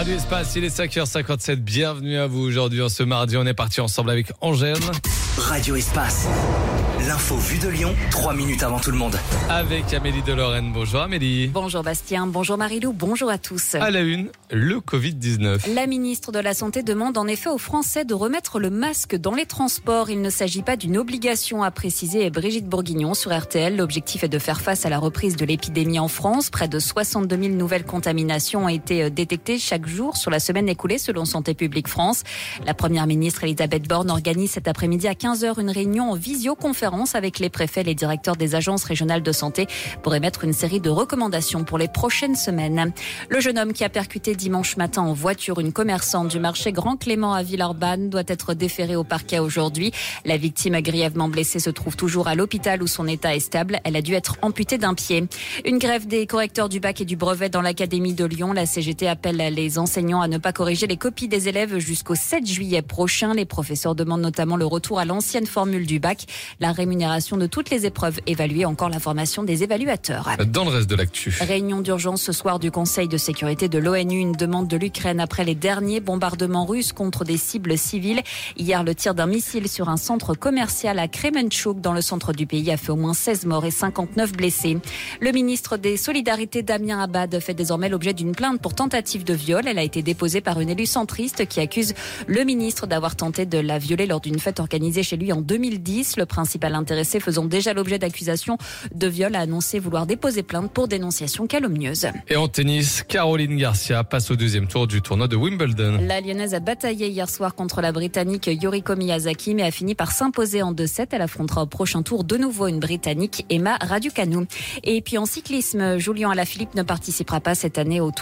Radio Espace, il est 5h57. Bienvenue à vous aujourd'hui. En ce mardi, on est parti ensemble avec Angèle. Radio Espace, l'info vue de Lyon, 3 minutes avant tout le monde. Avec Amélie de Lorraine. Bonjour Amélie. Bonjour Bastien, bonjour Marilou, bonjour à tous. À la une, le Covid-19. La ministre de la Santé demande en effet aux Français de remettre le masque dans les transports. Il ne s'agit pas d'une obligation, a précisé Brigitte Bourguignon sur RTL. L'objectif est de faire face à la reprise de l'épidémie en France. Près de 62 000 nouvelles contaminations ont été détectées chaque jour sur la semaine écoulée selon Santé publique France. La première ministre Elisabeth Borne organise cet après-midi à 15h une réunion en visioconférence avec les préfets et les directeurs des agences régionales de santé pour émettre une série de recommandations pour les prochaines semaines. Le jeune homme qui a percuté dimanche matin en voiture une commerçante du marché Grand Clément à Villeurbanne doit être déféré au parquet aujourd'hui. La victime grièvement blessée se trouve toujours à l'hôpital où son état est stable. Elle a dû être amputée d'un pied. Une grève des correcteurs du bac et du brevet dans l'académie de Lyon. La CGT appelle les enseignants à ne pas corriger les copies des élèves jusqu'au 7 juillet prochain. Les professeurs demandent notamment le retour à l'ancienne formule du bac, la rémunération de toutes les épreuves évaluées, encore la formation des évaluateurs. Dans le reste de l'actu. Réunion d'urgence ce soir du Conseil de sécurité de l'ONU, une demande de l'Ukraine après les derniers bombardements russes contre des cibles civiles. Hier, le tir d'un missile sur un centre commercial à Kremenchuk dans le centre du pays a fait au moins 16 morts et 59 blessés. Le ministre des Solidarités, Damien Abad, fait désormais l'objet d'une plainte pour tentative de viol. Elle a été déposée par une élue centriste qui accuse le ministre d'avoir tenté de la violer lors d'une fête organisée chez lui en 2010. Le principal intéressé faisant déjà l'objet d'accusations de viol a annoncé vouloir déposer plainte pour dénonciation calomnieuse. Et en tennis, Caroline Garcia passe au deuxième tour du tournoi de Wimbledon. La Lyonnaise a bataillé hier soir contre la Britannique Yoriko Miyazaki, mais a fini par s'imposer en 2-7. Elle affrontera au prochain tour de nouveau une Britannique, Emma Raducanu. Et puis en cyclisme, Julian Alaphilippe ne participera pas cette année au tour